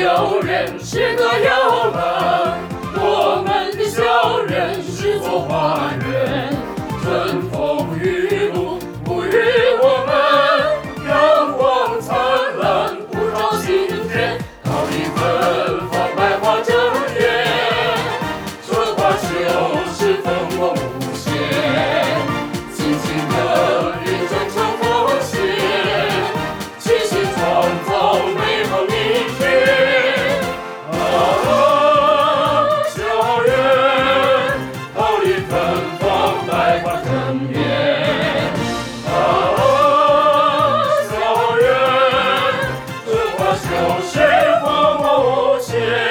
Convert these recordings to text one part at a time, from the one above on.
小人是个摇篮，我们的小人是座花园，春风雨露不与我们，阳光灿烂不照晴天，桃李芬芳百花争艳，春花秋实风光无限，尽情的运转成风险，齐心创造美好明天。小人，桃李芬芳百花争艳。小人，春花秋实风光无限。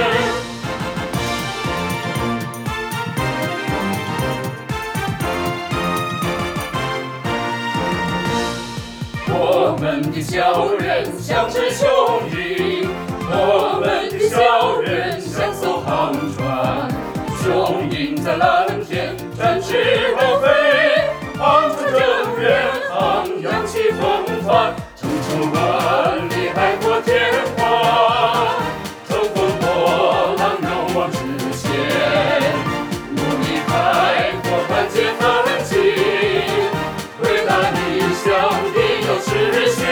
我们的小人像只雄鹰，我们的小人像艘航船，雄鹰在蓝天展翅高飞，航船正远航，扬起风帆，乘乘万里海阔天花，乘风破浪勇往直前，努力开拓团结奋进，伟大理想定要实现。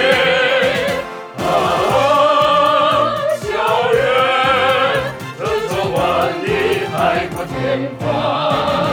小人，乘风万里海阔天花。